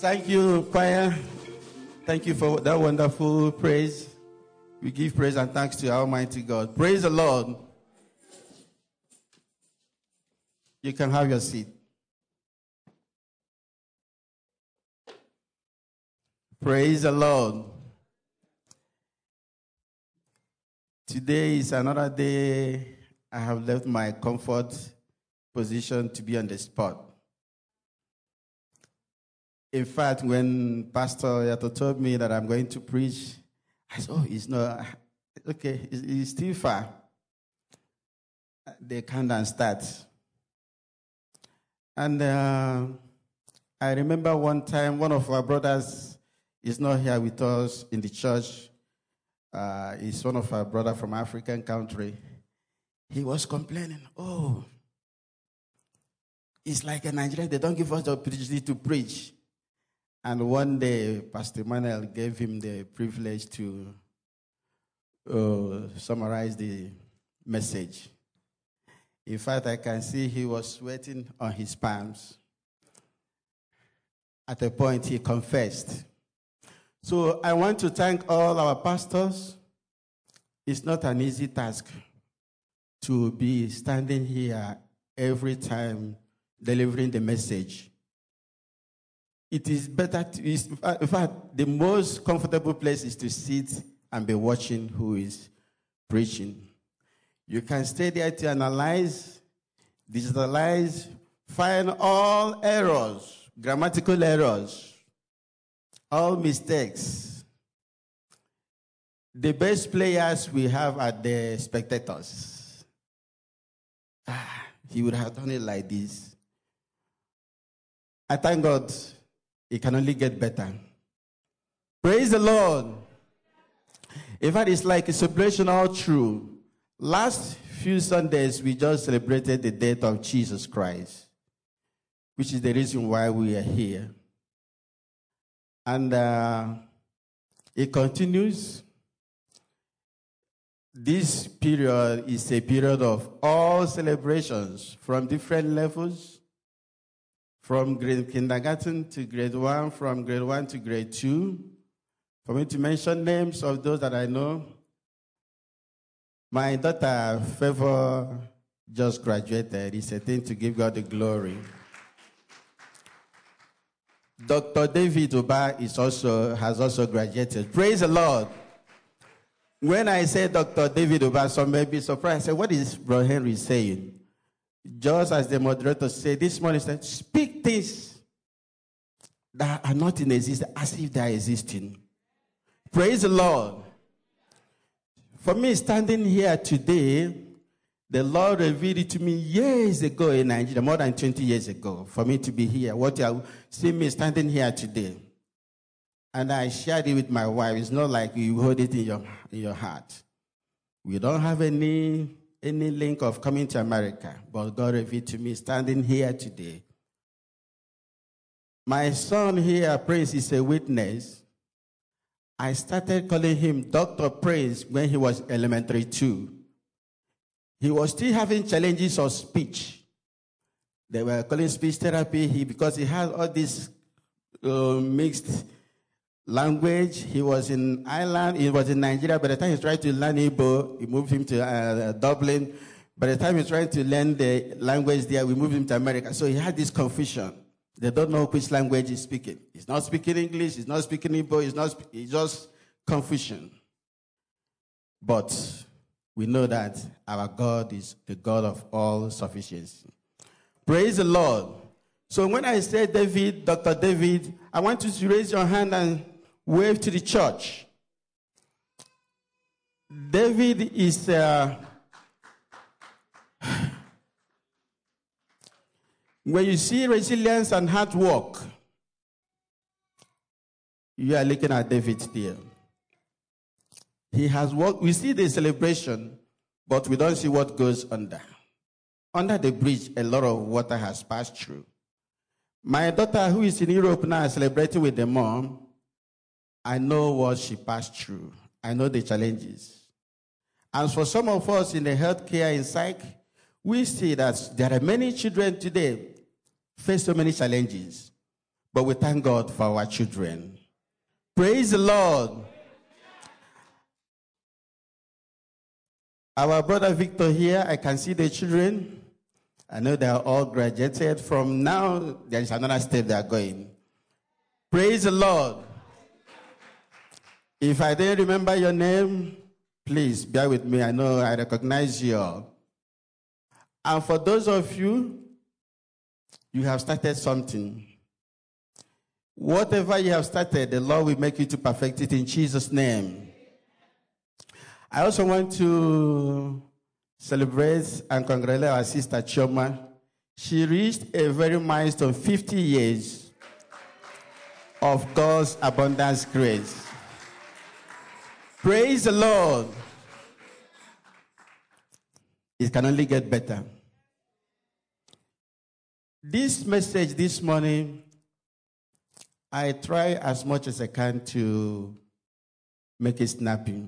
Thank you, choir. Thank you for that wonderful praise. We give praise and thanks to Almighty God. Praise the Lord. You can have your seat. Praise the Lord. Today is another day I have left my comfort position to be on the spot. In fact, when Pastor Yato told me that I'm going to preach, I said, oh, it's not, okay, it's still far. They can't start. And I remember one time, one of our brothers is not here with us in the church. He's one of our brothers from African country. He was complaining, oh, it's like in Nigeria, they don't give us the opportunity to preach. And one day, Pastor Emmanuel gave him the privilege to summarize the message. In fact, I can see he was sweating on his palms. At a point, he confessed. So I want to thank all our pastors. It's not an easy task to be standing here every time delivering the message. It is better in fact, the most comfortable place is to sit and be watching who is preaching. You can stay there to analyze, digitalize, find all errors, grammatical errors, all mistakes. The best players we have are the spectators. He would have done it like this. I thank God. It can only get better. Praise the Lord. In fact, it's like a celebration all through. Last few Sundays, we just celebrated the death of Jesus Christ, which is the reason why we are here. And it continues. This period is a period of all celebrations from different levels. From kindergarten to grade 1, from grade 1 to grade 2. For me to mention names of those that I know. My daughter, Favor, just graduated. It's a thing to give God the glory. Dr. David Oba has also graduated. Praise the Lord. When I say Dr. David Oba, some may be surprised. I say, what is Bro Henry saying? Just as the moderator said this morning, said, speak things that are not in existence as if they are existing. Praise the Lord. For me, standing here today, the Lord revealed it to me years ago in Nigeria, more than 20 years ago, for me to be here. What you see me standing here today. And I shared it with my wife. It's not like you hold it in your heart. We don't have any link of coming to America, but God revealed to me standing here today. My son here, Prince, is a witness. I started calling him Dr. Prince when he was elementary 2. He was still having challenges of speech. They were calling speech therapy because he had all this mixed language. He was in Ireland. He was in Nigeria. By the time he tried to learn Igbo, we moved him to Dublin. By the time he tried to learn the language there, we moved him to America. So he had this confusion. They don't know which language he's speaking. He's not speaking English. He's not speaking Igbo. It's just confusion. But we know that our God is the God of all sufficiency. Praise the Lord. So when I say David, Dr. David, I want you to raise your hand and wave to the church. David is when you see resilience and hard work, you are looking at David there. He has worked. We see the celebration, but we don't see what goes under. Under the bridge, a lot of water has passed through. My daughter, who is in Europe now, celebrating with the mom, I know what she passed through. I know the challenges. And for some of us in the healthcare, in psych, we see that there are many children today face so many challenges. but we thank God for our children. Praise the Lord. Our brother Victor here, I can see the children. I know they are all graduated. From now, there is another step they are going. Praise the Lord. If I didn't remember your name, please bear with me. I know I recognize you all. And for those of you, you have started something. Whatever you have started, the Lord will make you to perfect it in Jesus' name. I also want to celebrate and congratulate our sister Chioma. She reached a very milestone, 50 years of God's abundance grace. Praise the Lord. It can only get better. This message this morning, I try as much as I can to make it snappy.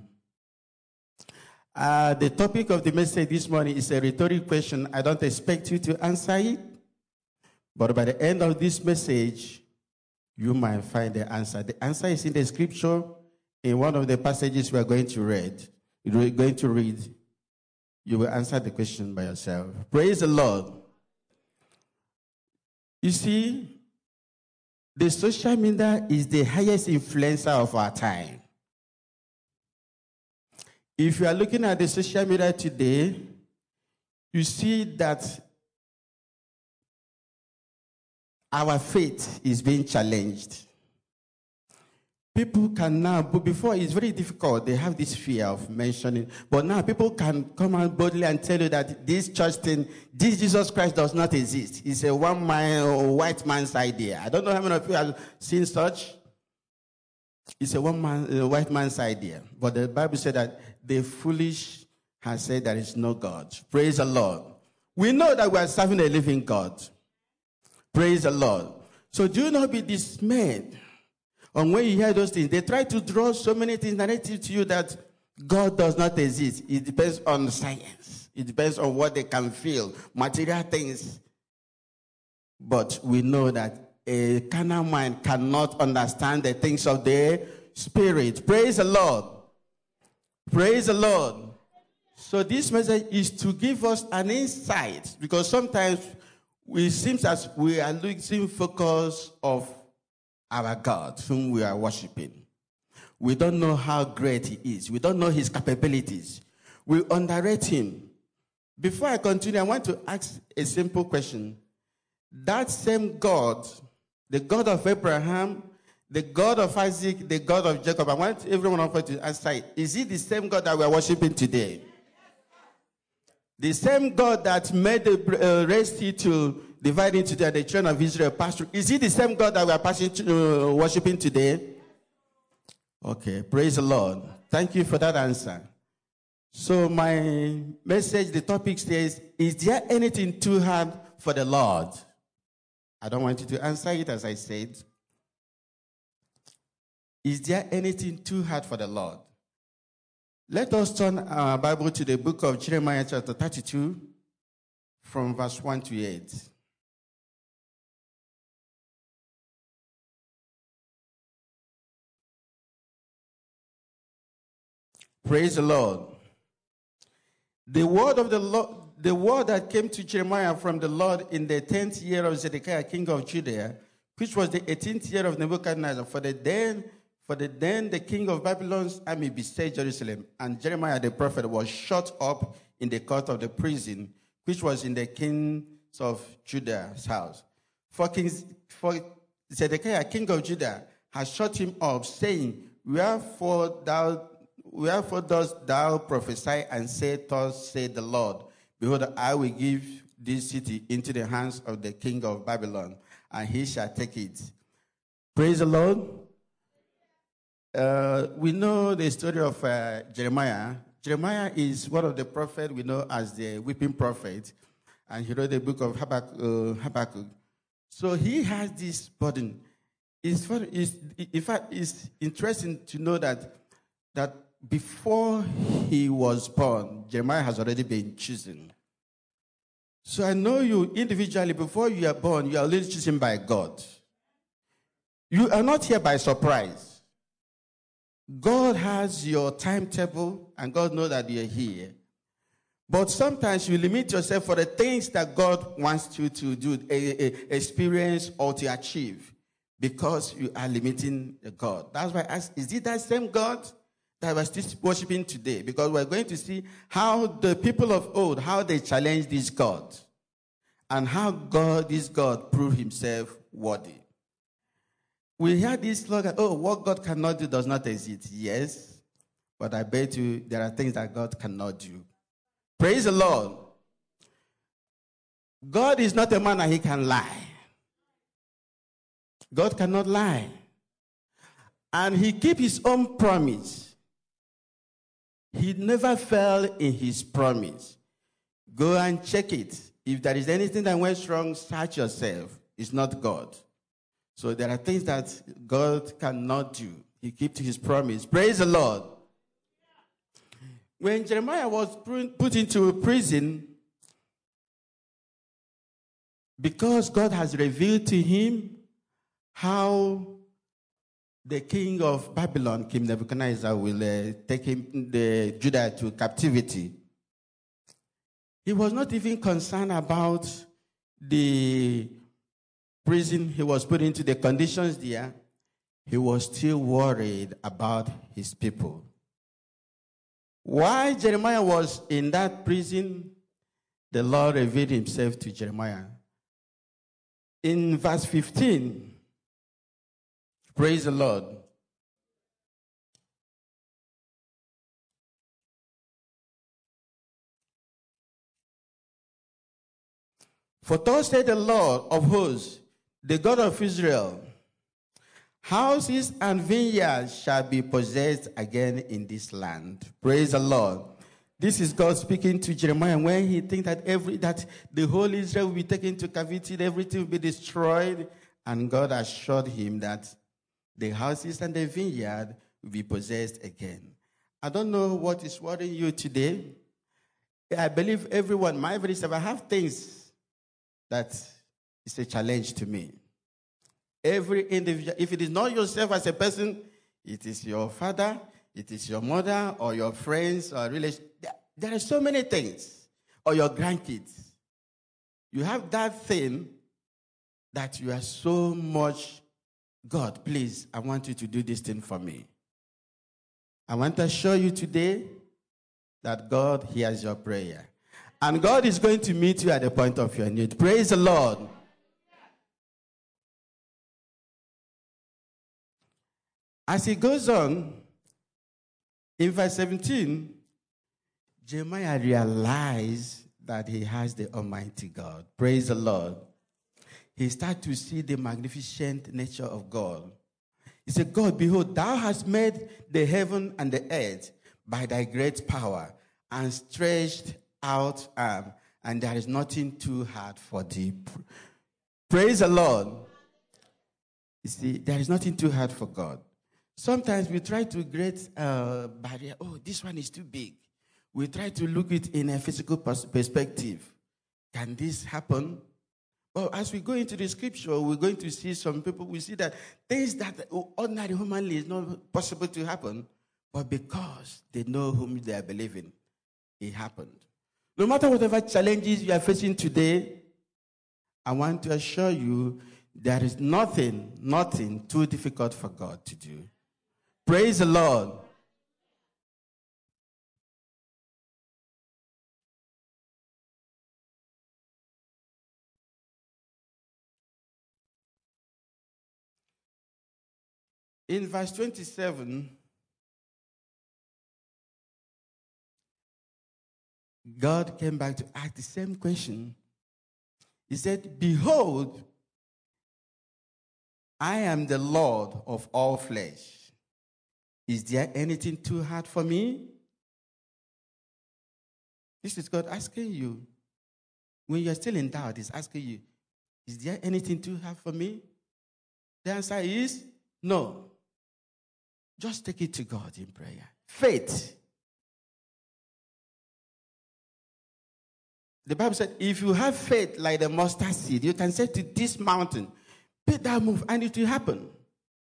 The topic of the message this morning is a rhetorical question. I don't expect you to answer it, but by the end of this message, you might find the answer. The answer is in the scripture in one of the passages we are going to read. You're going to read. You will answer the question by yourself. Praise the Lord. You see, the social media is the highest influencer of our time. If you are looking at the social media today, you see that our faith is being challenged. People can now, but before it's very difficult, they have this fear of mentioning, but now people can come out boldly and tell you that this church thing, this Jesus Christ does not exist. It's a one-man or white man's idea. I don't know how many of you have seen such. It's a white man's idea. But the Bible said that the foolish has said there is no God. Praise the Lord. We know that we are serving a living God. Praise the Lord. So do not be dismayed. And when you hear those things, they try to draw so many things narrative to you that God does not exist. It depends on science. It depends on what they can feel, material things. But we know that a carnal mind cannot understand the things of the Spirit. Praise the Lord. Praise the Lord. So this message is to give us an insight, because sometimes it seems as we are losing focus of our God, whom we are worshiping. We don't know how great He is. We don't know His capabilities. We underrate Him. Before I continue, I want to ask a simple question. That same God, the God of Abraham, the God of Isaac, the God of Jacob, I want everyone of us to answer it. Is it the same God that we are worshiping today? The same God that made the Red Sea to divide into the children of Israel passed through. Is it the same God that we are worshiping today? Okay, praise the Lord. Thank you for that answer. So my message, the topic says, is there anything too hard for the Lord? I don't want you to answer it as I said. Is there anything too hard for the Lord? Let us turn our Bible to the book of Jeremiah chapter 32 from verse 1 to 8. Praise the Lord. The word of the Lord, the word that came to Jeremiah from the Lord in the 10th year of Zedekiah, king of Judah, which was the 18th year of Nebuchadnezzar, for the then the king of Babylon's army besieged Jerusalem, and Jeremiah the prophet was shut up in the court of the prison, which was in the king of Judah's house. For Zedekiah, king of Judah, has shut him up, saying, Wherefore dost thou prophesy and say, Thus saith the Lord, Behold, I will give this city into the hands of the king of Babylon, and he shall take it. Praise the Lord. We know the story of Jeremiah. Jeremiah is one of the prophets we know as the weeping prophet, and he wrote the book of Habakkuk. So he has this burden. In fact, it's interesting to know that before he was born, Jeremiah has already been chosen. So I know you individually, before you are born, you are already chosen by God. You are not here by surprise. God has your timetable, and God knows that you're here. But sometimes you limit yourself for the things that God wants you to do, experience, or to achieve, because you are limiting God. That's why I ask, is it that same God that we're still worshiping today? Because we're going to see how the people of old, how they challenged this God, and how this God proved himself worthy. We hear this slogan, what God cannot do does not exist. Yes, but I bet you there are things that God cannot do. Praise the Lord. God is not a man that he can lie. God cannot lie. And he keeps his own promise. He never fell in his promise. Go and check it. If there is anything that went wrong, search yourself. It's not God. So there are things that God cannot do. He keeps his promise. Praise the Lord. When Jeremiah was put into prison, because God has revealed to him how the king of Babylon, King Nebuchadnezzar, will take Judah to captivity, he was not even concerned about the prison he was put into, the conditions there. He was still worried about his people. While Jeremiah was in that prison, the Lord revealed himself to Jeremiah. In verse 15, praise the Lord. For thus said the Lord of hosts, the God of Israel, houses and vineyards shall be possessed again in this land. Praise the Lord. This is God speaking to Jeremiah when he thinks that the whole Israel will be taken to captivity, everything will be destroyed. And God assured him that the houses and the vineyard will be possessed again. I don't know what is worrying you today. I believe everyone, my every self, I have things that is a challenge to me. Every individual, if it is not yourself as a person, it is your father, it is your mother, or your friends, or relatives. There are so many things. Or your grandkids. You have that thing that you are so much, God, please, I want you to do this thing for me. I want to show you today that God hears your prayer. And God is going to meet you at the point of your need. Praise the Lord. As he goes on, in verse 17, Jeremiah realized that he has the Almighty God. Praise the Lord. He started to see the magnificent nature of God. He said, God, behold, thou hast made the heaven and the earth by thy great power and stretched out arm, and there is nothing too hard for thee. Praise the Lord. You see, there is nothing too hard for God. Sometimes we try to create a barrier. Oh, this one is too big. We try to look at it in a physical perspective. Can this happen? Well, as we go into the scripture, we're going to see some people, we see that things that ordinary humanly is not possible to happen, but because they know whom they are believing, it happened. No matter whatever challenges you are facing today, I want to assure you there is nothing too difficult for God to do. Praise the Lord. In verse 27, God came back to ask the same question. He said, behold, I am the Lord of all flesh. Is there anything too hard for me? This is God asking you. When you're still in doubt, He's asking you, is there anything too hard for me? The answer is no. Just take it to God in prayer. Faith. The Bible said, if you have faith like the mustard seed, you can say to this mountain, be thou move, and it will happen.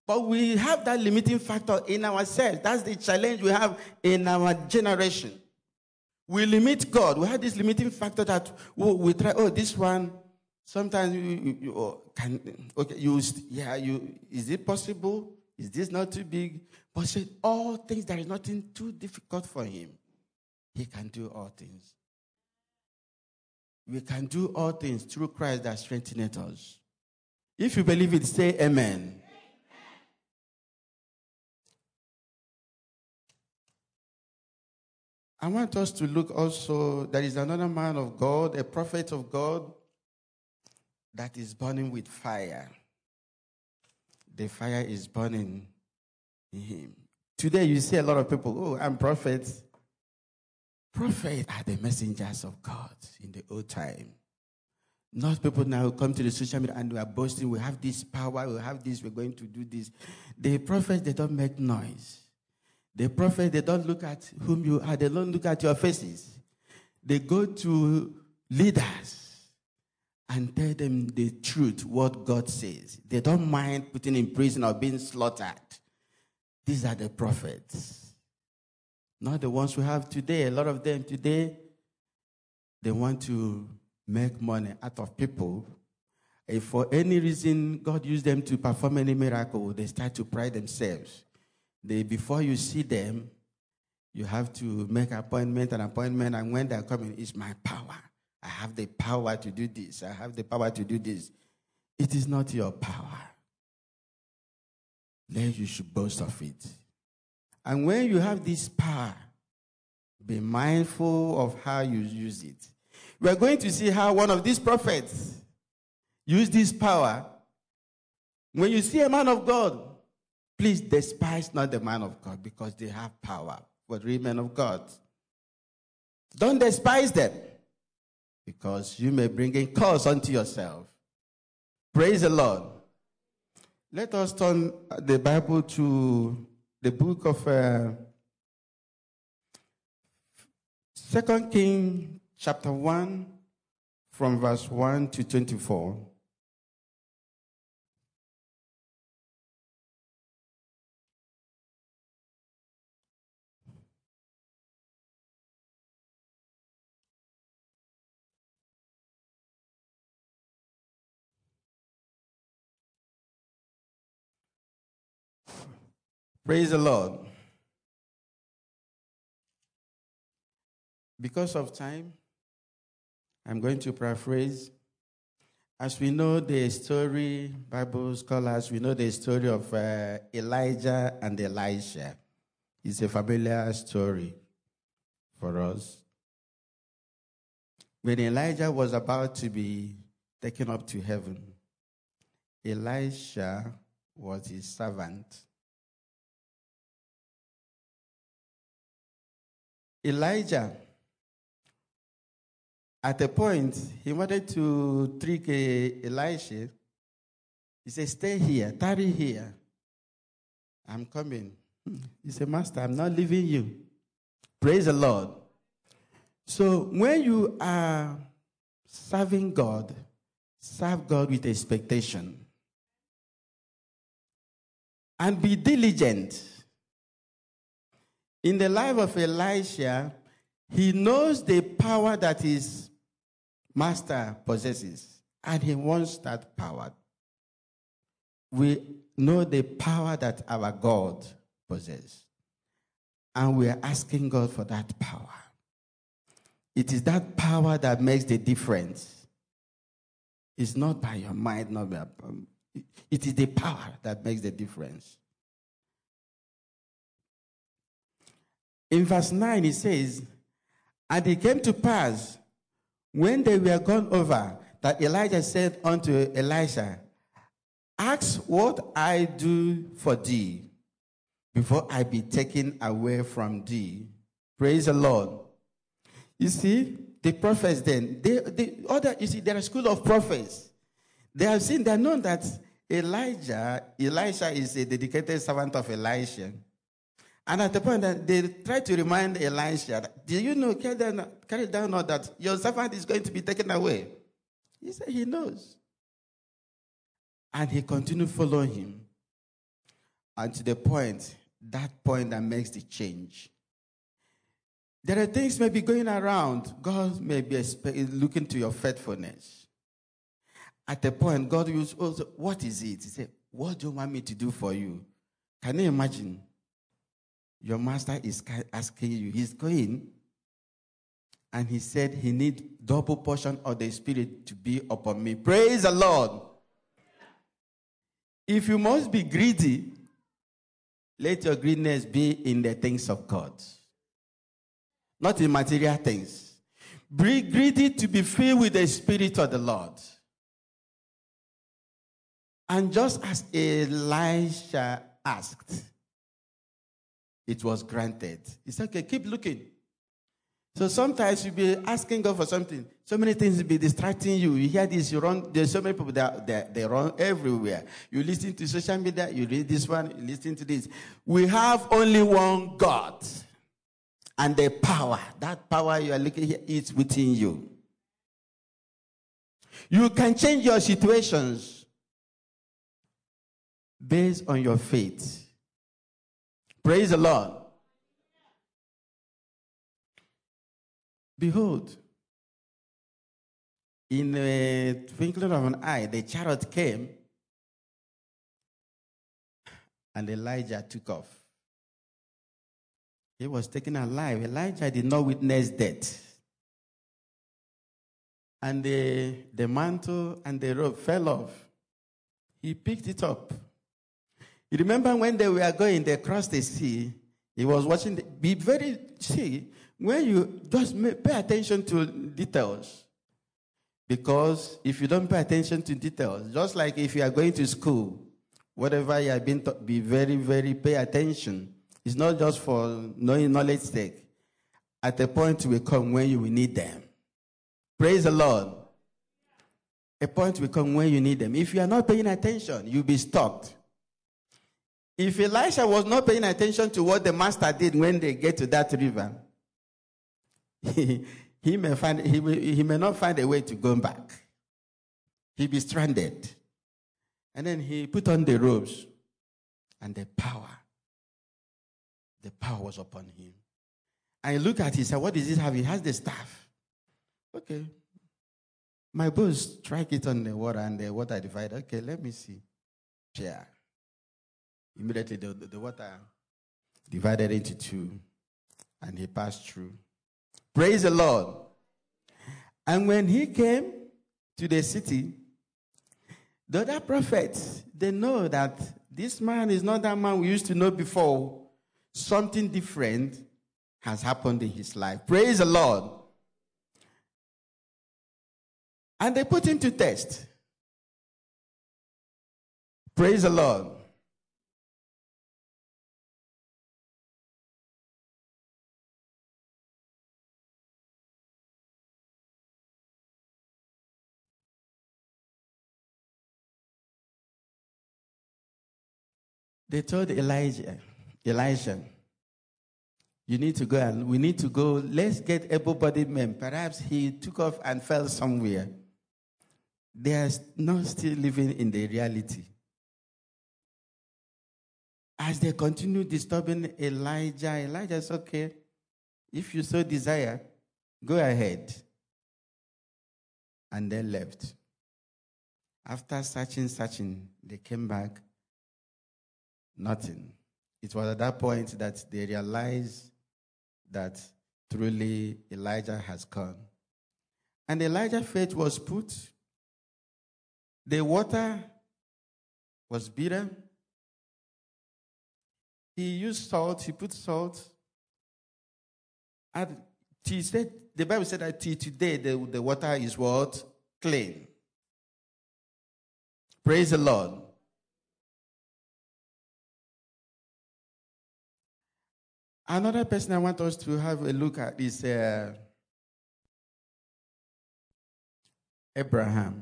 But we have that limiting factor in ourselves. That's the challenge we have in our generation. We limit God. We have this limiting factor that we try, this one, sometimes is it possible? Is this not too big? But say all things, there is nothing too difficult for him. He can do all things. We can do all things through Christ that strengthens us. If you believe it, say amen. I want us to look also, there is another man of God, a prophet of God, that is burning with fire. The fire is burning in him. Today you see a lot of people, I'm prophets. Prophets are the messengers of God in the old time. Not people now who come to the social media and we are boasting, we have this power, we have this, we're going to do this. The prophets, they don't make noise. The prophets, they don't look at whom you are, they don't look at your faces. They go to leaders and tell them the truth, what God says. They don't mind putting in prison or being slaughtered. These are the prophets. Not the ones we have today. A lot of them today, they want to make money out of people. If for any reason God used them to perform any miracle, they start to pride themselves. Before you see them, you have to make an appointment, and when they're coming, it's my power. I have the power to do this. I have the power to do this. It is not your power. Then you should boast of it. And when you have this power, be mindful of how you use it. We are going to see how one of these prophets used this power. When you see a man of God, please despise not the man of God because they have power for the men of God. Don't despise them because you may bring a curse unto yourself. Praise the Lord. Let us turn the Bible to the book of 2 Kings chapter 1 from verse 1 to 24. Praise the Lord. Because of time, I'm going to paraphrase. As we know the story, Bible scholars, we know the story of Elijah and Elisha. It's a familiar story for us. When Elijah was about to be taken up to heaven, Elisha was his servant. Elijah, at a point, he wanted to trick Elisha. He said, stay here, tarry here. I'm coming. He said, Master, I'm not leaving you. Praise the Lord. So when you are serving God, serve God with expectation. And be diligent. In the life of Elisha, he knows the power that his master possesses, and he wants that power. We know the power that our God possesses, and we are asking God for that power. It is that power that makes the difference. It's not by your mind, not by, it is the power that makes the difference. In verse 9, it says, and it came to pass, when they were gone over, that Elijah said unto Elisha, ask what I do for thee, before I be taken away from thee. Praise the Lord. You see, the prophets then, there are a school of prophets. They have seen, they have known that Elisha is a dedicated servant of Elisha. And at the point that they try to remind Elisha, do you know, carry down know that your servant is going to be taken away? He said he knows. And he continued following him. and to the point, that point that makes the change. There are things maybe going around. God may be looking to your faithfulness. At a point, God will also, what is it? He said, what do you want me to do for you? Can you imagine? Your master is asking you. He's going, and he said he needs double portion of the Spirit to be upon me. Praise the Lord. If you must be greedy, let your greediness be in the things of God, not in material things. Be greedy to be filled with the Spirit of the Lord. And just as Elisha asked, it was granted. He said, okay, keep looking. So sometimes you'll be asking God for something. So many things will be distracting you. You hear this, you run. There's so many people that they run everywhere. You listen to social media, you read this one, you listen to this. We have only one God. And the power, that power you are looking at, is within you. You can change your situations based on your faith. Praise the Lord. Behold, in the twinkling of an eye, the chariot came, and Elijah took off. He was taken alive. Elijah did not witness death. And the mantle and the robe fell off. He picked it up. You remember when they were going, they crossed the sea. He was watching. Be very, see, when you just pay attention to details. Because if you don't pay attention to details, just like if you are going to school, whatever you have been taught, be very, very pay attention. It's not just for knowing knowledge sake. At a point will come when you will need them. Praise the Lord. A point will come when you need them. If you are not paying attention, you'll be stopped. If Elisha was not paying attention to what the master did when they get to that river, he may not find a way to go back. He'll be stranded. And then he put on the robes, and the power was upon him. And he looked at it, he said, what does it have? He has the staff. Okay. My boat strike it on the water, and the water divided. Okay, let me see. Yeah. Immediately the water divided into two, and he passed through. Praise the Lord. And when he came to the city, the other prophets, they know that this man is not that man we used to know before. Something different has happened in his life. Praise the Lord. And they put him to test. Praise the Lord. They told Elisha, you need to go, and we need to go. Let's get able-bodied men. Perhaps he took off and fell somewhere. They are not still living in the reality. As they continue disturbing Elijah said, okay, if you so desire, go ahead. And they left. After searching, they came back. Nothing. It was at that point that they realized that truly Elijah has come. And Elijah's faith was put. The water was bitter. He used salt. He put salt. And the Bible said that till today the water is what? Clean. Praise the Lord. Another person I want us to have a look at is Abraham.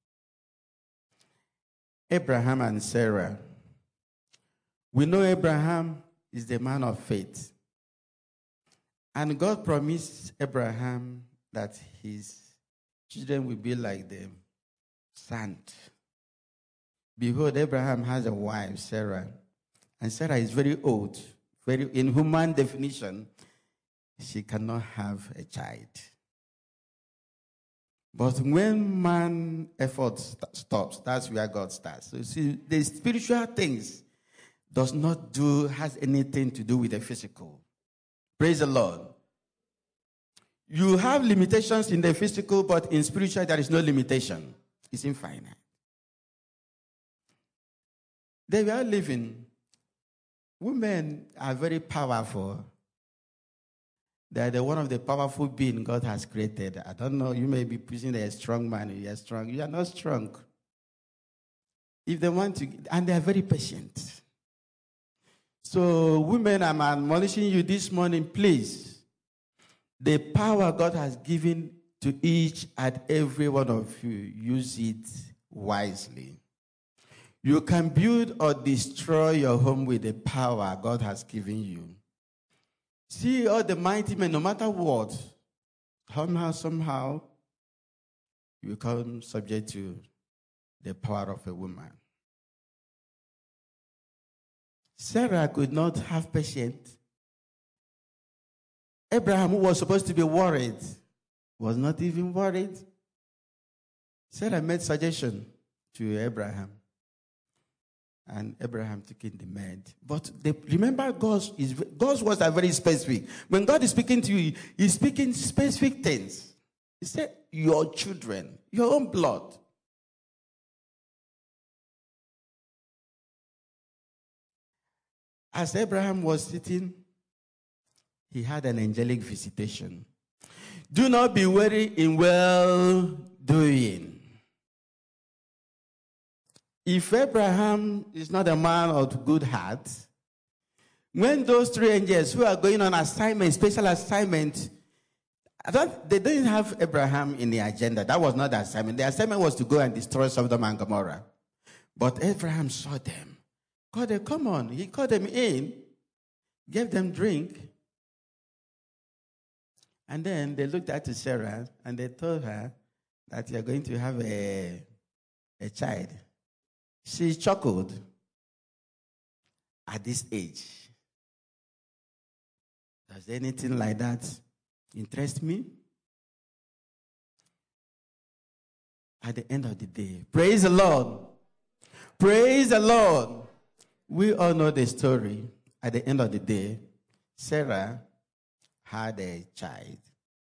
Abraham and Sarah. We know Abraham is the man of faith. And God promised Abraham that his children will be like the sand. Behold, Abraham has a wife, Sarah, And Sarah is very old. Very, in human definition, she cannot have a child. But when man effort stops, that's where God starts. So see, the spiritual things has anything to do with the physical. Praise the Lord. You have limitations in the physical, but in spiritual there is no limitation. It's infinite. They were living. Women are very powerful. They are one of the powerful beings God has created. I don't know, you may be preaching a strong man, you are strong. You are not strong. If they want to, and they are very patient. So women, I'm admonishing you this morning, please. The power God has given to each and every one of you, use it wisely. You can build or destroy your home with the power God has given you. See all the mighty men, no matter what, somehow, you become subject to the power of a woman. Sarah could not have patience. Abraham, who was supposed to be worried, was not even worried. Sarah made suggestion to Abraham. And Abraham took in the maid. But remember, God's words are very specific. When God is speaking to you, He's speaking specific things. He said, your children, your own blood. As Abraham was sitting, he had an angelic visitation. Do not be weary in well-doing. If Abraham is not a man of good heart, when those three angels who are going on assignment, special assignment, they didn't have Abraham in the agenda. That was not the assignment. The assignment was to go and destroy Sodom and Gomorrah. But Abraham saw them. Called them, come on. He called them in, gave them drink. And then they looked at Sarah and they told her that you're going to have a child. She chuckled at this age. Does anything like that interest me? At the end of the day, praise the Lord. Praise the Lord. We all know the story. At the end of the day, Sarah had a child.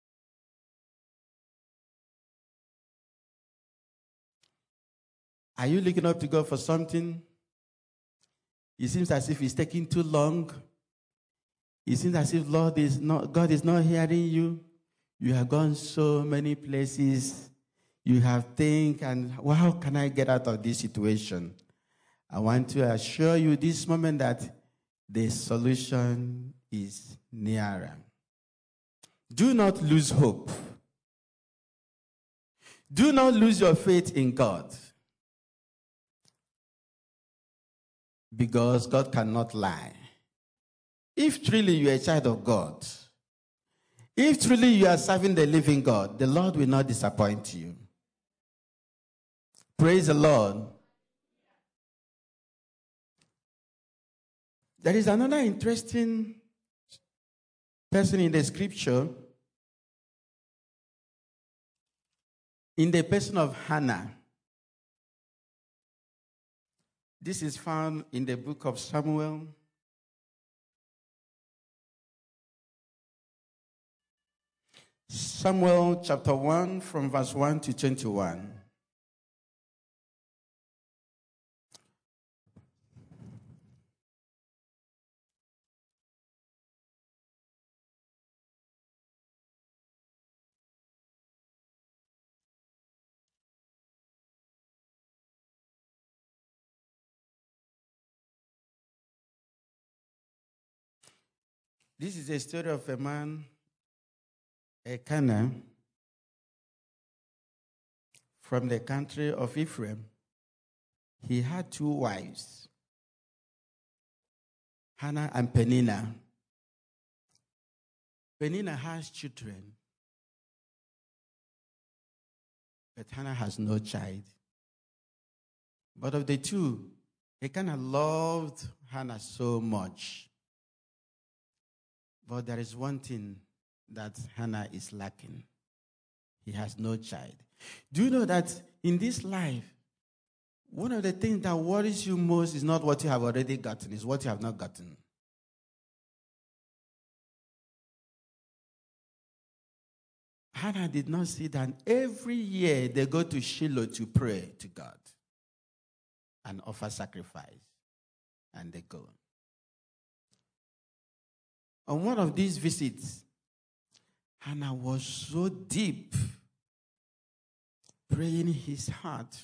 Are you looking up to God for something? It seems as if it's taking too long. It seems as if God is not hearing you. You have gone so many places. You have think, and how can I get out of this situation? I want to assure you this moment that the solution is nearer. Do not lose hope. Do not lose your faith in God. Because God cannot lie. If truly you are a child of God, if truly you are serving the living God, the Lord will not disappoint you. Praise the Lord. There is another interesting person in the scripture, in the person of Hannah. This is found in the book of Samuel. Samuel chapter 1 from verse 1 to 21. This is a story of a man, Elkanah, from the country of Ephraim. He had two wives, Hannah and Peninnah. Peninnah has children, but Hannah has no child. But of the two, Elkanah loved Hannah so much. But there is one thing that Hannah is lacking. He has no child. Do you know that in this life, one of the things that worries you most is not what you have already gotten, it's what you have not gotten. Hannah did not see that every year they go to Shiloh to pray to God and offer sacrifice. And they go. On one of these visits, Hannah was so deep, praying in his heart.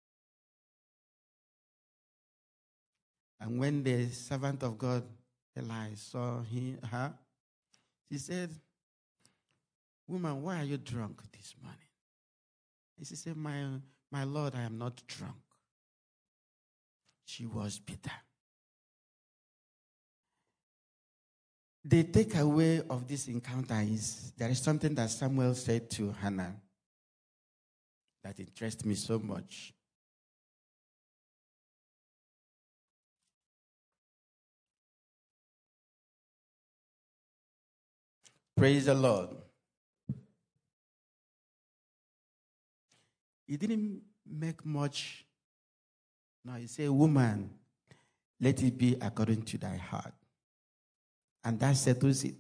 And when the servant of God, Eli, saw her, she said, "Woman, why are you drunk this morning?" And she said, my Lord, I am not drunk. She was bitter. The takeaway of this encounter is there is something that Samuel said to Hannah that interests me so much. Praise the Lord. He didn't make much. No, he said, "Woman, let it be according to thy heart." And that settles it.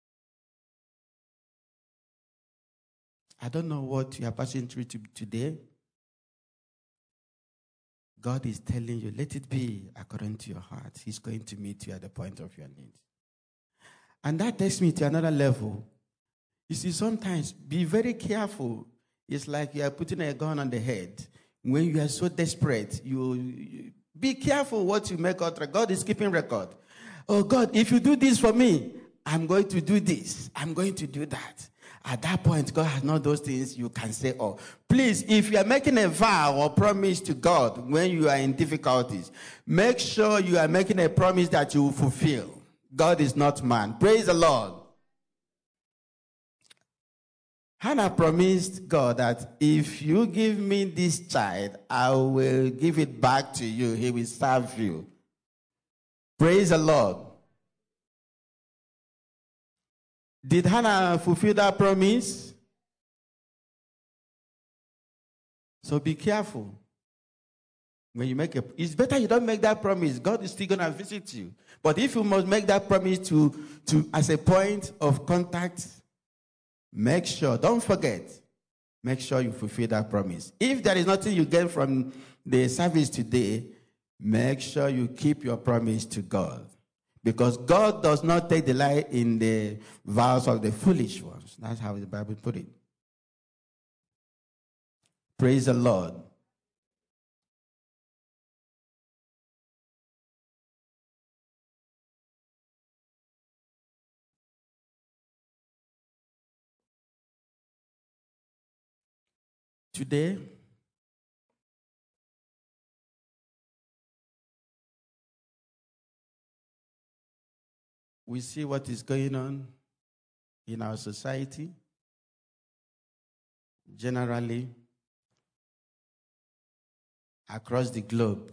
I don't know what you are passing through today. God is telling you, let it be according to your heart. He's going to meet you at the point of your need. And that takes me to another level. You see, sometimes be very careful. It's like you are putting a gun on the head. When you are so desperate, you be careful what you make out. God is keeping record. Oh God, if you do this for me, I'm going to do this. I'm going to do that. At that point, God has not those things you can say, oh. Please, if you are making a vow or promise to God when you are in difficulties, make sure you are making a promise that you will fulfill. God is not man. Praise the Lord. Hannah promised God that if you give me this child, I will give it back to you. He will serve you. Praise the Lord. Did Hannah fulfill that promise? So be careful. When you make it's better you don't make that promise. God is still going to visit you. But if you must make that promise to as a point of contact, make sure, don't forget, make sure you fulfill that promise. If there is nothing you get from the service today, make sure you keep your promise to God. Because God does not take delight in the vows of the foolish ones. That's how the Bible put it. Praise the Lord. Today, we see what is going on in our society, generally, across the globe.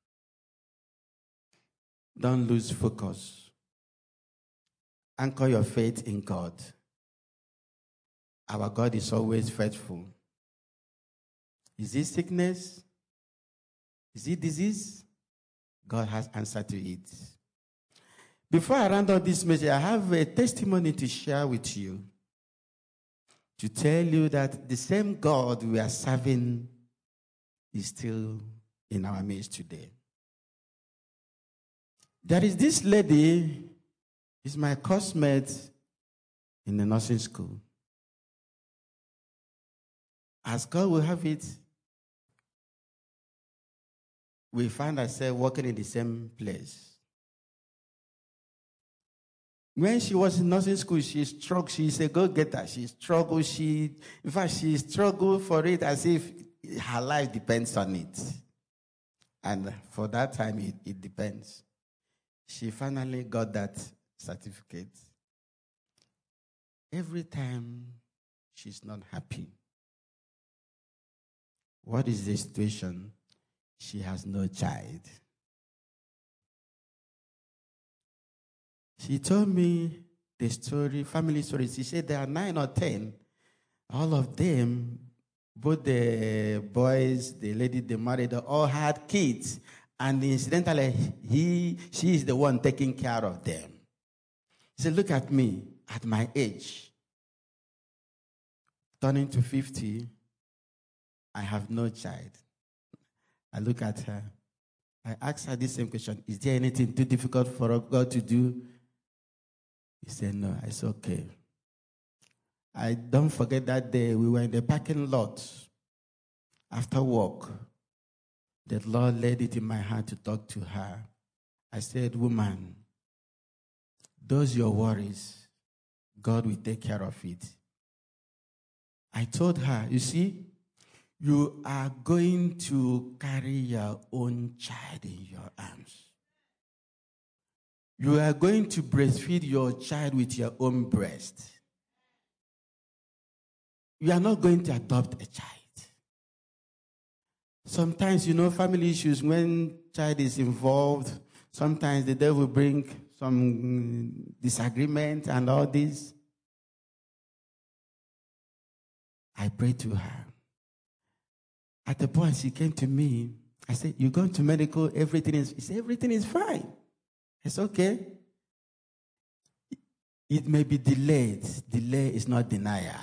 Don't lose focus. Anchor your faith in God. Our God is always faithful. Is it sickness? Is it disease? God has answered to it. Before I round up this message, I have a testimony to share with you. To tell you that the same God we are serving is still in our midst today. There is this lady, is my classmate in the nursing school. As God will have it, we find ourselves working in the same place. When she was in nursing school, she struggled. She's a go-getter. She struggled. In fact, she struggled for it as if her life depends on it. And for that time, it depends. She finally got that certificate. Every time, she's not happy. What is the situation? She has no child. She told me the story, family story. She said there are 9 or 10. All of them, both the boys, the lady they married, they all had kids. And incidentally, she is the one taking care of them. She said, look at me, at my age, turning to 50, I have no child. I look at her. I asked her the same question. Is there anything too difficult for God to do? He said, no. I said, okay. I don't forget that day we were in the parking lot after work. The Lord laid it in my heart to talk to her. I said, woman, those your worries, God will take care of it. I told her, you see, you are going to carry your own child in your arms. You are going to breastfeed your child with your own breast. You are not going to adopt a child. Sometimes, family issues, when child is involved, sometimes the devil bring some disagreement and all this. I prayed to her. At the point she came to me, I said, you gone to medical, she said, everything is fine. It's okay. It may be delayed. Delay is not denial.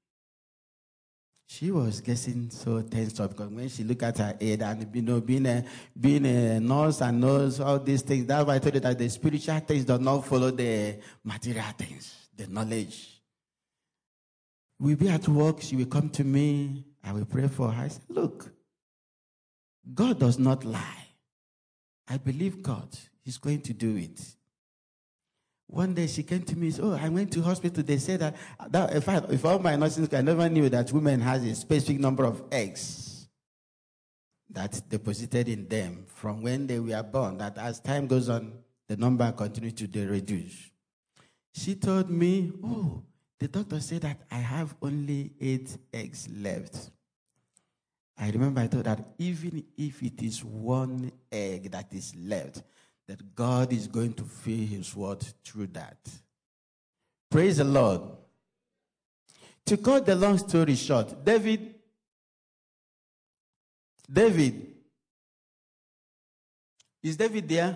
She was getting so tensed up because when she looked at her head and being a nurse and knows all these things, that's why I told you that the spiritual things do not follow the material things, the knowledge. We'll be at work, she will come to me, I will pray for her. I said, look, God does not lie. I believe God. He's going to do it. One day she came to me and said, I went to hospital. They said that in fact, if all my nurses, I never knew that women has a specific number of eggs that deposited in them from when they were born, that as time goes on, the number continues to reduce. She told me, the doctor said that I have only 8 eggs left. I remember I thought that even if it is 1 egg that is left, that God is going to fill his word through that. Praise the Lord. To cut the long story short, David, is David there?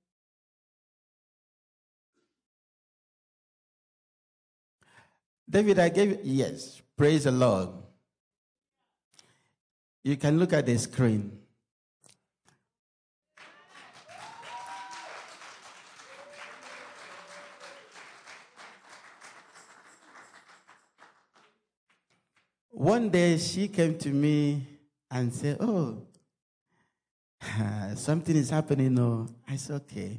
David, I gave, yes, praise the Lord. You can look at the screen. One day she came to me and said, something is happening. No, I said, okay.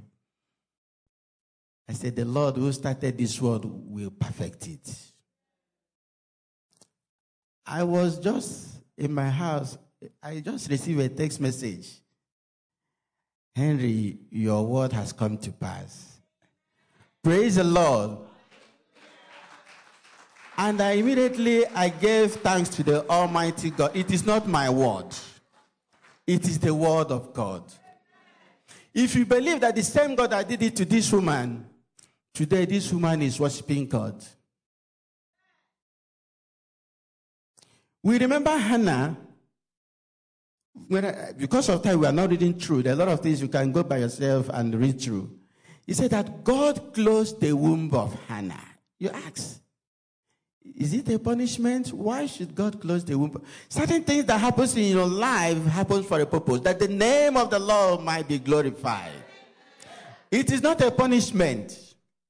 I said, the Lord who started this world will perfect it. I was just in my house. I just received a text message. Henry, your word has come to pass. Praise the Lord. And I gave thanks to the Almighty God. It is not my word. It is the word of God. If you believe that the same God that did it to this woman, today this woman is worshiping God. We remember Hannah. Because of time, we are not reading through. There are a lot of things you can go by yourself and read through. He said that God closed the womb of Hannah. You ask, is it a punishment? Why should God close the womb? Certain things that happens in your life happens for a purpose, that the name of the Lord might be glorified. It is not a punishment.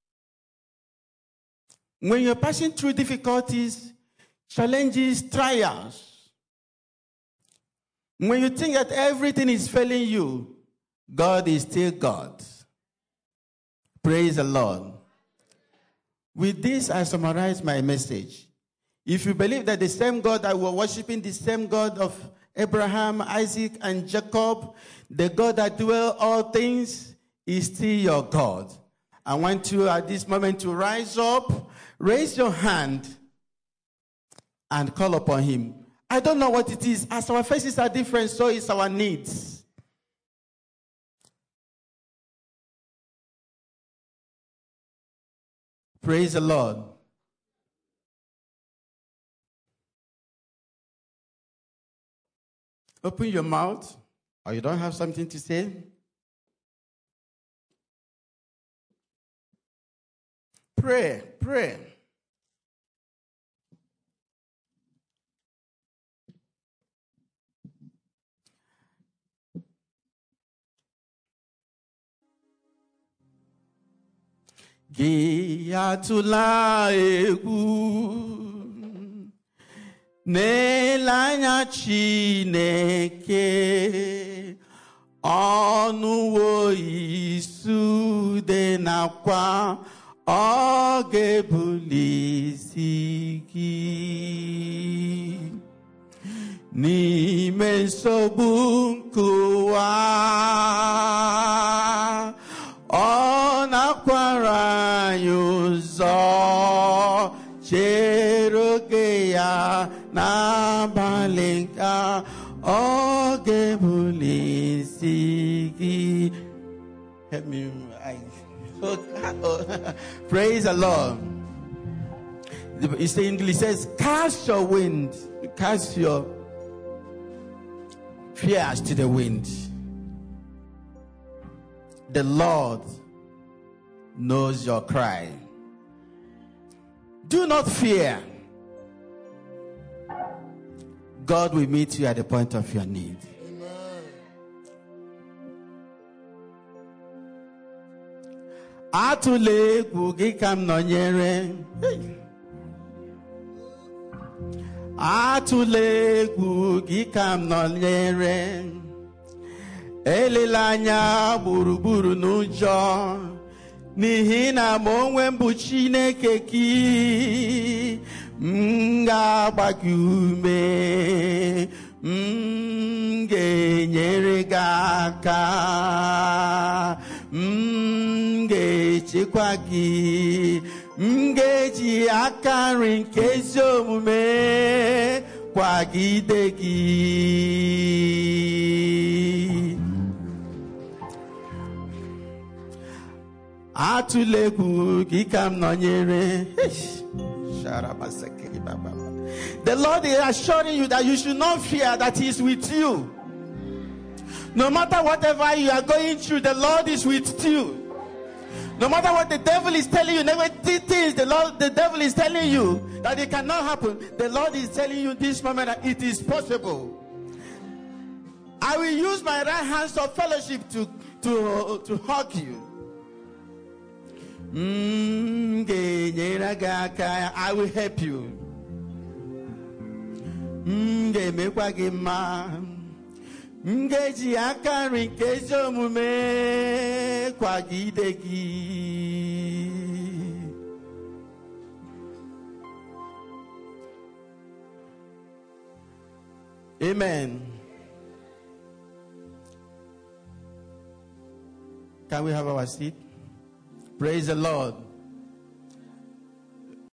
When you're passing through difficulties, challenges, trials, when you think that everything is failing you, God is still God. Praise the Lord. With this, I summarize my message. If you believe that the same God that we're worshiping, the same God of Abraham, Isaac, and Jacob, the God that doeth all things, is still your God. I want you at this moment to rise up, raise your hand, and call upon him. I don't know what it is. As our faces are different, so is our needs. Praise the Lord. Open your mouth, or you don't have something to say. Pray, pray. Gị atụla egwu n'ele anya Chineke, ọnụwo isude nakwa ọ ga-ebuli isi gị n'ime nsogbu nke ụwa. Ọ na-akwara anyị ụzọ, chere oge ya n'abalị nka, ọ ga-ebuli isi gị. Help me. Praise the Lord. It says, cast your wind, cast your fears to the wind. The Lord knows your cry. Do not fear. God will meet you at the point of your need. Atụla egwu gị ka m nọnyere. Atụla egwu gị ka m nọnyere. Elela anya gburugburu n'ụjọ, n'ihi na m onwe m bụ Chineke gị. M ga-agba gị ume, m ga-enyere gị aka, m ga-echekwa gị, m ga-eji aka nri nke ezi omume kwagide gị. Atụla egwu gị ka m nọnyere. The Lord is assuring you that you should not fear, that He is with you. No matter whatever you are going through, the Lord is with you. No matter what the devil is telling you, negative things, the devil is telling you that it cannot happen, the Lord is telling you this moment that it is possible. I will use my right hands of fellowship to hug you. I will help you. Ga-emekwa gị mma. Ga-eji aka nri nke ezi omume kwagide gị. Amen. Can we have our seat? Praise the Lord.